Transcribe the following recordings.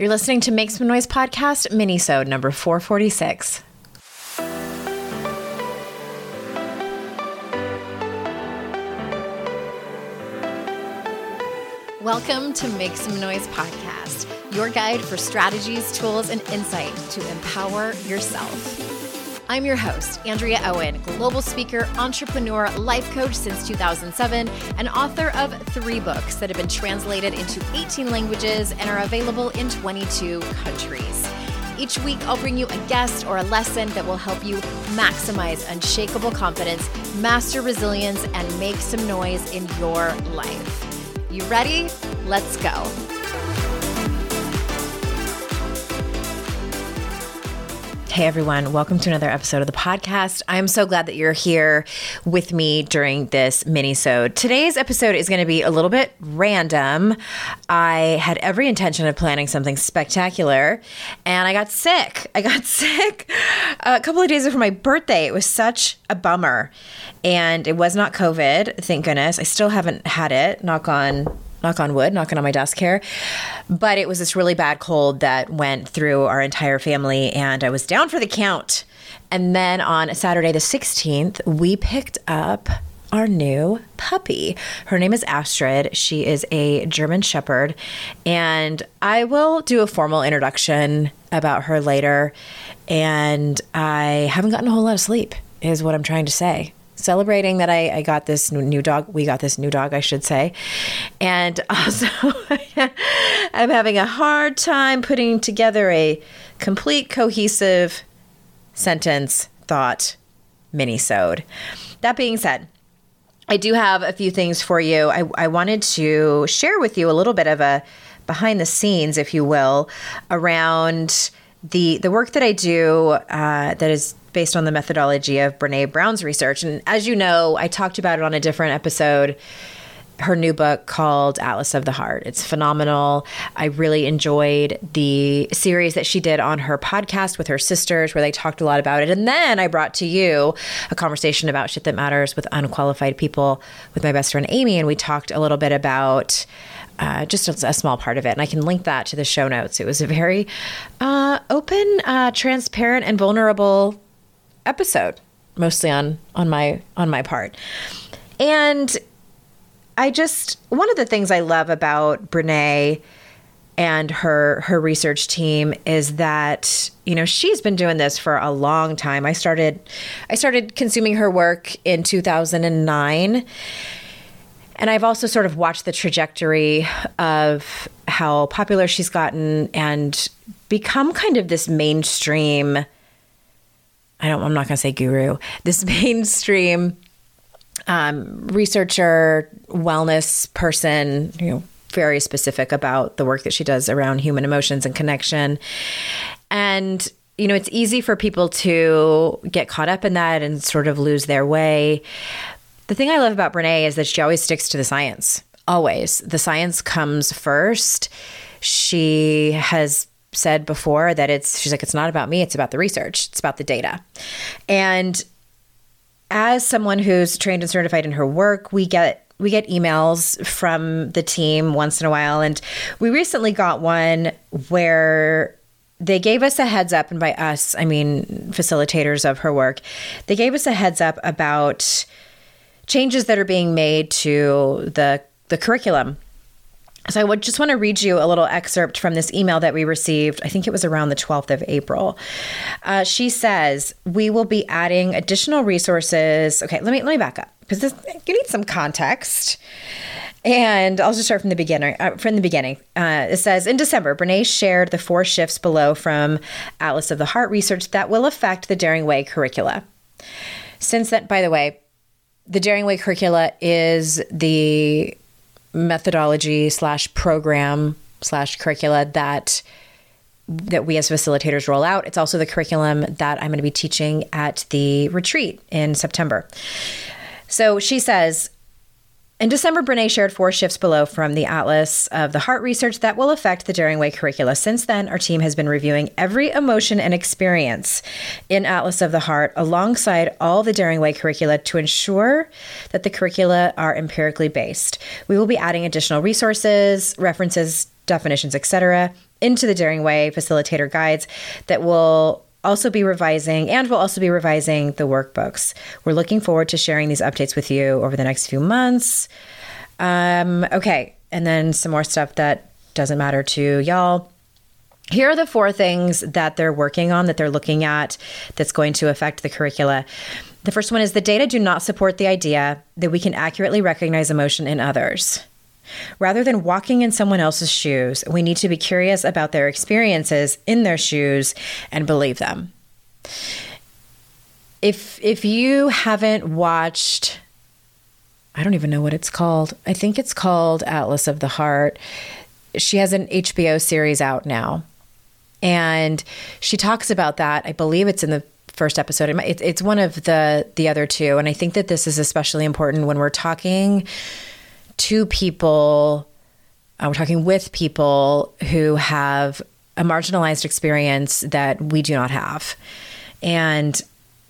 You're listening to Make Some Noise podcast, mini-sode number 446. Welcome to Make Some Noise podcast, your guide for strategies, tools, and insight to empower yourself. I'm your host, Andrea Owen, global speaker, entrepreneur, life coach since 2007, and author of 3 books that have been translated into 18 languages and are available in 22 countries. Each week, I'll bring you a guest or a lesson that will help you maximize unshakable confidence, master resilience, and make some noise in your life. You ready? Let's go. Hey everyone, welcome to another episode of the podcast. I'm so glad that you're here with me during this mini-sode. Today's episode is going to be a little bit random. I had every intention of planning something spectacular, and I got sick. A couple of days before my birthday. It was such a bummer, and it was not COVID, thank goodness. I still haven't had it, knock on wood, knocking on my desk here. But it was this really bad cold that went through our entire family, and I was down for the count. And then on Saturday the 16th, we picked up our new puppy. Her name is Astrid. She is a German Shepherd, and I will do a formal introduction about her later. And I haven't gotten a whole lot of sleep, is what I'm trying to say. Celebrating that I got this new dog. We got this new dog, I should say. And also, I'm having a hard time putting together a complete, cohesive sentence, thought, mini-sode. That being said, I do have a few things for you. I wanted to share with you a little bit of a behind the scenes, if you will, around the work that I do that is based on the methodology of Brené Brown's research. And as you know, I talked about it on a different episode, her new book called Atlas of the Heart. It's phenomenal. I really enjoyed the series that she did on her podcast with her sisters, where they talked a lot about it. And then I brought to you a conversation about shit that matters with unqualified people with my best friend Amy. And we talked a little bit about just a small part of it. And I can link that to the show notes. It was a very open, transparent, and vulnerable episode, mostly on my part. And one of the things I love about Brené and her research team is that, you know, she's been doing this for a long time. I started consuming her work in 2009. And I've also sort of watched the trajectory of how popular she's gotten and become kind of this mainstream, I'm not going to say guru, this mainstream researcher, wellness person, you know, very specific about the work that she does around human emotions and connection. And, you know, it's easy for people to get caught up in that and sort of lose their way. The thing I love about Brené is that she always sticks to the science. Always. The science comes first. She has said before that she's like, it's not about me, it's about the research. It's about the data. And as someone who's trained and certified in her work, we get emails from the team once in a while. And we recently got one where they gave us a heads up, and by us, I mean facilitators of her work. They gave us a heads up about changes that are being made to the curriculum. So I would just want to read you a little excerpt from this email that we received. I think it was around the 12th of April. She says, we will be adding additional resources. Okay, let me back up, because you need some context. And I'll just start from the beginning. It says, in December, Brené shared the 4 shifts below from Atlas of the Heart research that will affect the Daring Way curricula. Since then, by the way, the Daring Way curricula is the methodology / program / curricula that we as facilitators roll out. It's also the curriculum that I'm going to be teaching at the retreat in September. So she says, in December, Brené shared 4 shifts below from the Atlas of the Heart research that will affect the Daring Way curricula. Since then, our team has been reviewing every emotion and experience in Atlas of the Heart alongside all the Daring Way curricula to ensure that the curricula are empirically based. We will be adding additional resources, references, definitions, etc., into the Daring Way facilitator guides that will also be revising the workbooks. We're looking forward to sharing these updates with you over the next few months. Okay. And then some more stuff that doesn't matter to y'all. Here are the 4 things that they're working on, that they're looking at, that's going to affect the curricula. The first one is the data do not support the idea that we can accurately recognize emotion in others. Rather than walking in someone else's shoes, we need to be curious about their experiences in their shoes and believe them. If you haven't watched, I don't even know what it's called. I think it's called Atlas of the Heart. She has an HBO series out now. And she talks about that. I believe it's in the first episode. It's one of the other 2. And I think that this is especially important when we're talking to people, we're talking with people who have a marginalized experience that we do not have. And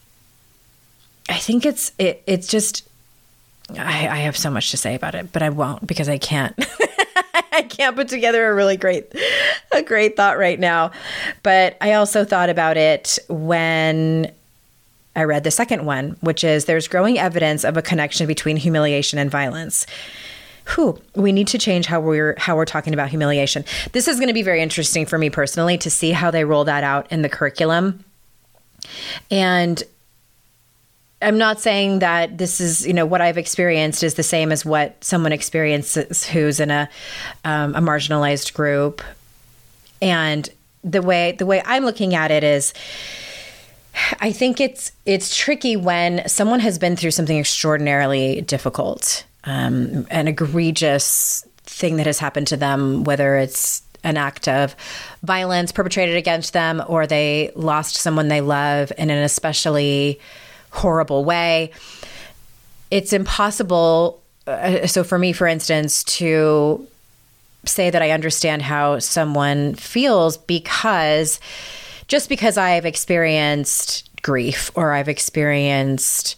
I think it's just, I have so much to say about it, but I won't, because I can't. I can't put together a great thought right now. But I also thought about it when I read the second one, which is there's growing evidence of a connection between humiliation and violence. We need to change how we're talking about humiliation. This is going to be very interesting for me personally to see how they roll that out in the curriculum. And I'm not saying that this is, what I've experienced is the same as what someone experiences who's in a marginalized group. And the way I'm looking at it is, I think it's tricky when someone has been through something extraordinarily difficult, an egregious thing that has happened to them, whether it's an act of violence perpetrated against them or they lost someone they love in an especially horrible way. It's impossible. So for me, for instance, to say that I understand how someone feels because I've experienced grief or I've experienced,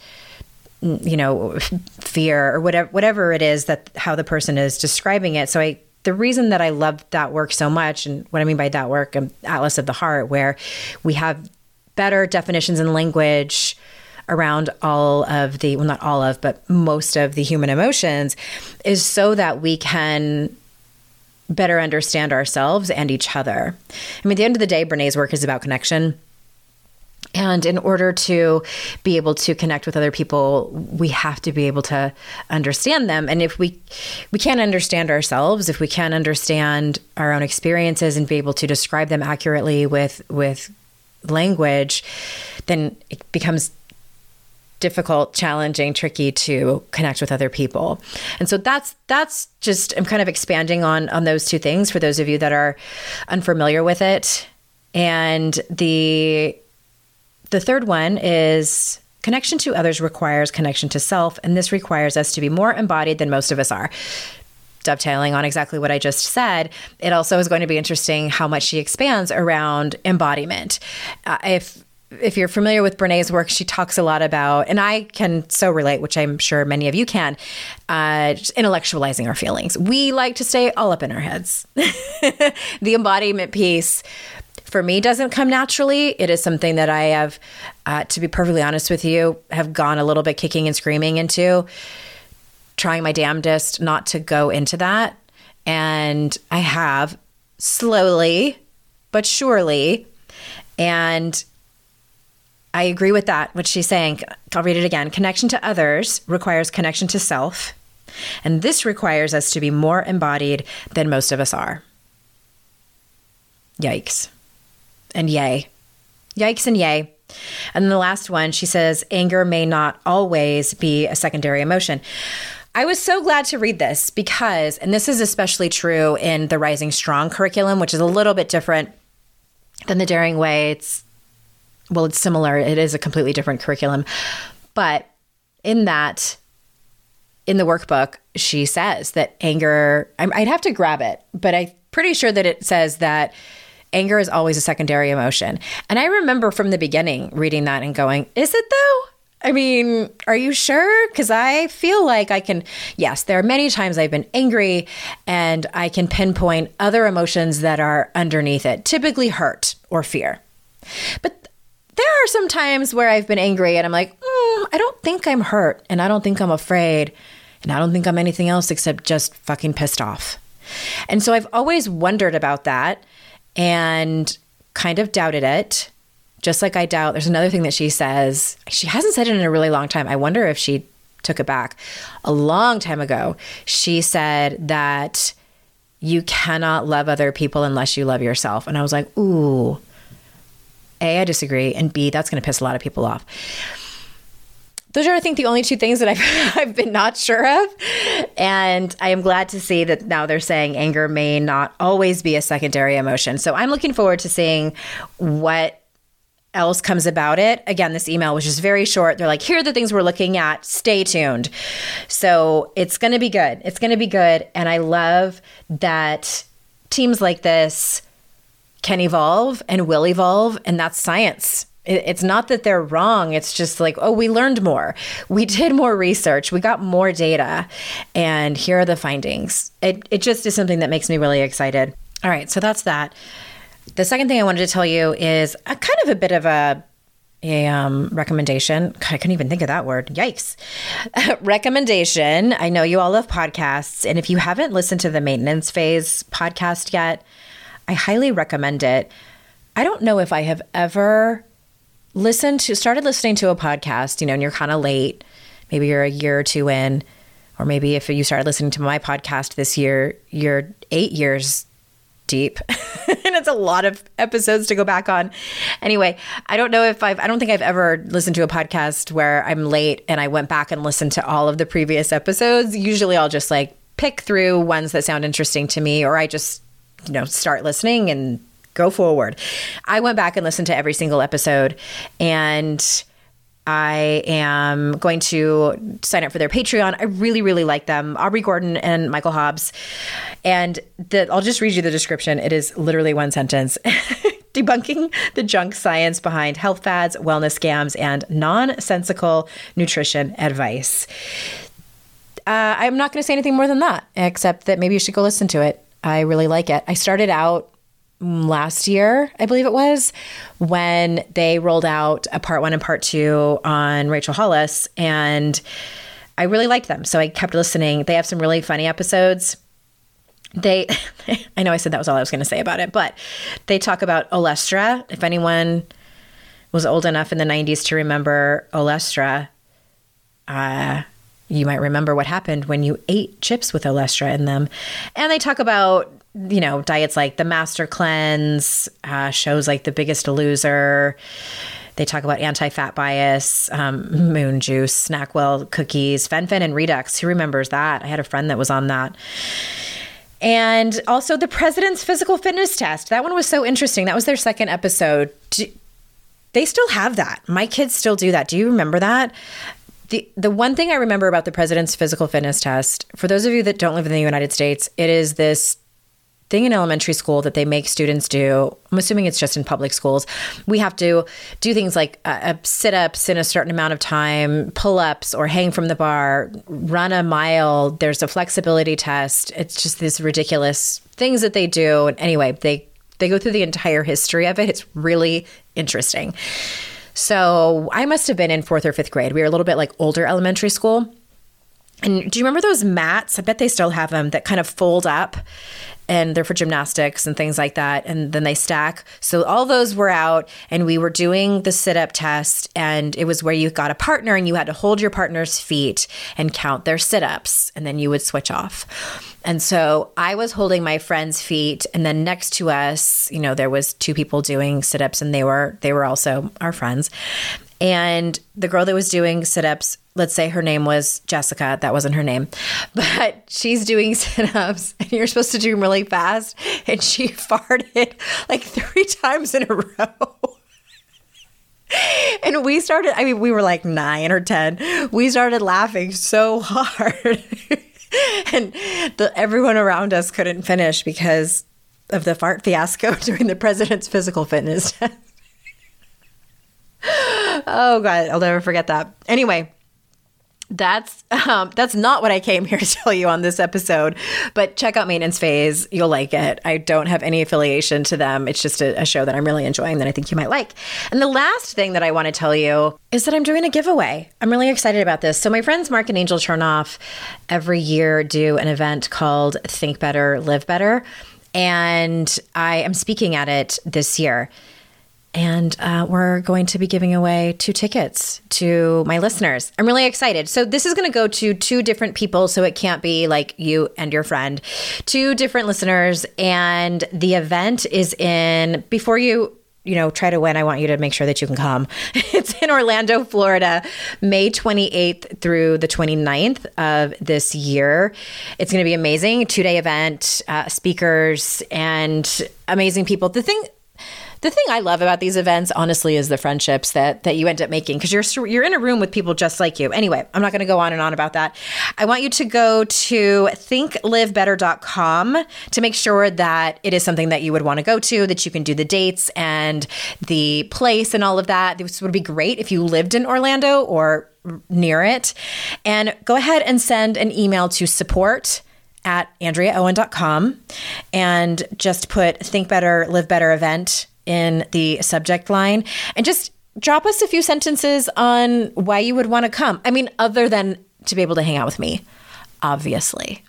fear or whatever it is that how the person is describing it. So the reason that I love that work so much, and what I mean by that work, Atlas of the Heart, where we have better definitions in language around all of the, well, not all of, but most of the human emotions, is so that we can better understand ourselves and each other. I mean, at the end of the day, Brené's work is about connection. And in order to be able to connect with other people, we have to be able to understand them. And if we can't understand ourselves, if we can't understand our own experiences and be able to describe them accurately with language, then it becomes difficult, challenging, tricky to connect with other people. And so that's just, I'm kind of expanding on those 2 things for those of you that are unfamiliar with it. And the third one is connection to others requires connection to self. And this requires us to be more embodied than most of us are. Dovetailing on exactly what I just said, it also is going to be interesting how much she expands around embodiment. If you're familiar with Brené's work, she talks a lot about, and I can so relate, which I'm sure many of you can, just intellectualizing our feelings. We like to stay all up in our heads. The embodiment piece, for me, doesn't come naturally. It is something that I have, to be perfectly honest with you, have gone a little bit kicking and screaming into, trying my damnedest not to go into that. And I have, slowly but surely. And I agree with that, what she's saying. I'll read it again. Connection to others requires connection to self. And this requires us to be more embodied than most of us are. Yikes. And yay. Yikes and yay. And then the last one, she says, anger may not always be a secondary emotion. I was so glad to read this because, and this is especially true in the Rising Strong curriculum, which is a little bit different than the Daring Way. It's similar. It is a completely different curriculum. But in the workbook, she says that anger, I'd have to grab it, but I'm pretty sure that it says that anger is always a secondary emotion. And I remember from the beginning reading that and going, is it though? I mean, are you sure? Because I feel like I can, yes, there are many times I've been angry and I can pinpoint other emotions that are underneath it, typically hurt or fear. But there are some times where I've been angry and I'm like, I don't think I'm hurt and I don't think I'm afraid and I don't think I'm anything else except just fucking pissed off. And so I've always wondered about that and kind of doubted it. Just like I doubt, there's another thing that she says. She hasn't said it in a really long time. I wonder if she took it back. A long time ago, she said that you cannot love other people unless you love yourself. And I was like, ooh, A, I disagree. And B, that's going to piss a lot of people off. Those are, I think, the only two things that I've been not sure of. And I am glad to see that now they're saying anger may not always be a secondary emotion. So I'm looking forward to seeing what else comes about it. Again, this email was just very short. They're like, here are the things we're looking at. Stay tuned. So it's going to be good. It's going to be good. And I love that teams like this can evolve and will evolve. And that's science. It's not that they're wrong. It's just like, oh, we learned more. We did more research. We got more data. And here are the findings. It just is something that makes me really excited. All right. So that's that. The second thing I wanted to tell you is a kind of a bit of a recommendation. God, I couldn't even think of that word. Yikes. Recommendation. I know you all love podcasts. And if you haven't listened to the Maintenance Phase podcast yet, I highly recommend it. I don't know if I have ever started listening to a podcast, and you're kind of late. Maybe you're a year or two in, or maybe if you started listening to my podcast this year, you're 8 years deep. And it's a lot of episodes to go back on. Anyway, I don't think I've ever listened to a podcast where I'm late and I went back and listened to all of the previous episodes. Usually I'll just like pick through ones that sound interesting to me, or I just, start listening and go forward. I went back and listened to every single episode, and I am going to sign up for their Patreon. I really, really like them. Aubrey Gordon and Michael Hobbs. And I'll just read you the description. It is literally one sentence. Debunking the junk science behind health fads, wellness scams, and nonsensical nutrition advice. I'm not going to say anything more than that, except that maybe you should go listen to it. I really like it. I started out last year, I believe it was, when they rolled out a part 1 and part 2 on Rachel Hollis, and I really liked them. So I kept listening. They have some really funny episodes. I know I said that was all I was going to say about it, but they talk about Olestra. If anyone was old enough in the 90s to remember Olestra, you might remember what happened when you ate chips with Olestra in them. And they talk about diets like the Master Cleanse, shows like The Biggest Loser. They talk about anti-fat bias, Moon Juice, Snackwell cookies, Fen-Phen and Redux. Who remembers that? I had a friend that was on that. And also the President's Physical Fitness Test. That one was so interesting. That was their second episode. They still have that. My kids still do that. Do you remember that? The one thing I remember about the President's Physical Fitness Test, for those of you that don't live in the United States, it is this thing in elementary school that they make students do. I'm assuming it's just in public schools. We have to do things like sit-ups in a certain amount of time, pull-ups or hang from the bar, run a mile. There's a flexibility test. It's just these ridiculous things that they do. And anyway, they go through the entire history of it. It's really interesting. So I must have been in 4th or 5th grade. We were a little bit like older elementary school. And do you remember those mats? I bet they still have them that kind of fold up, and they're for gymnastics and things like that. And then they stack. So all those were out, and we were doing the sit-up test, and it was where you got a partner and you had to hold your partner's feet and count their sit-ups, and then you would switch off. And so I was holding my friend's feet, and then next to us, there was 2 people doing sit-ups, and they were also our friends. And the girl that was doing sit-ups, let's say her name was Jessica. That wasn't her name. But she's doing sit-ups, and you're supposed to do them really fast. And she farted like 3 times in a row. And we were like 9 or 10. We started laughing so hard. And everyone around us couldn't finish because of the fart fiasco during the President's Physical Fitness Test. Oh God, I'll never forget that. Anyway, that's not what I came here to tell you on this episode, but check out Maintenance Phase. You'll like it. I don't have any affiliation to them. It's just a show that I'm really enjoying that I think you might like. And the last thing that I want to tell you is that I'm doing a giveaway. I'm really excited about this. So my friends Mark and Angel Chernoff every year do an event called Think Better, Live Better. And I am speaking at it this year. And we're going to be giving away 2 tickets to my listeners. I'm really excited. So this is going to go to 2 different people. So it can't be like you and your friend. 2 different listeners. And the event is before you try to win, I want you to make sure that you can come. It's in Orlando, Florida, May 28th through the 29th of this year. It's going to be amazing. 2-day event, speakers, and amazing people. The thing I love about these events, honestly, is the friendships that you end up making, because you're in a room with people just like you. Anyway, I'm not going to go on and on about that. I want you to go to thinklivebetter.com to make sure that it is something that you would want to go to, that you can do the dates and the place and all of that. This would be great if you lived in Orlando or near it. And go ahead and send an email to support@AndreaOwen.com and just put Think Better, Live Better event in the subject line, and just drop us a few sentences on why you would want to come. I mean, other than to be able to hang out with me, obviously.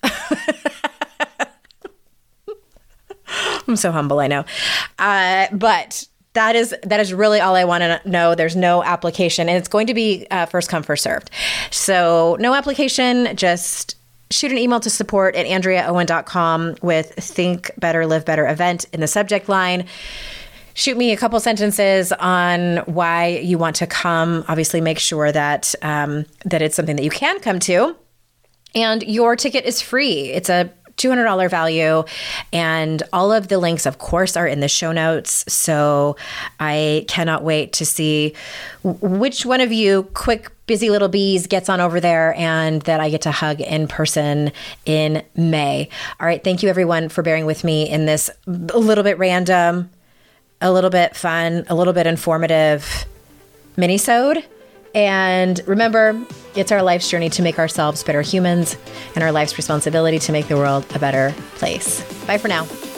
I'm so humble, I know. But that is really all I want to know. There's no application, and it's going to be first come, first served. So no application, just shoot an email to support@AndreaOwen.com with Think Better, Live Better event in the subject line. Shoot me a couple sentences on why you want to come. Obviously, make sure that that it's something that you can come to. And your ticket is free. It's a $200 value. And all of the links, of course, are in the show notes. So I cannot wait to see which one of you quick, busy little bees gets on over there and that I get to hug in person in May. All right. Thank you, everyone, for bearing with me in this a little bit random, a little bit fun, a little bit informative mini-sode. And remember, it's our life's journey to make ourselves better humans and our life's responsibility to make the world a better place. Bye for now.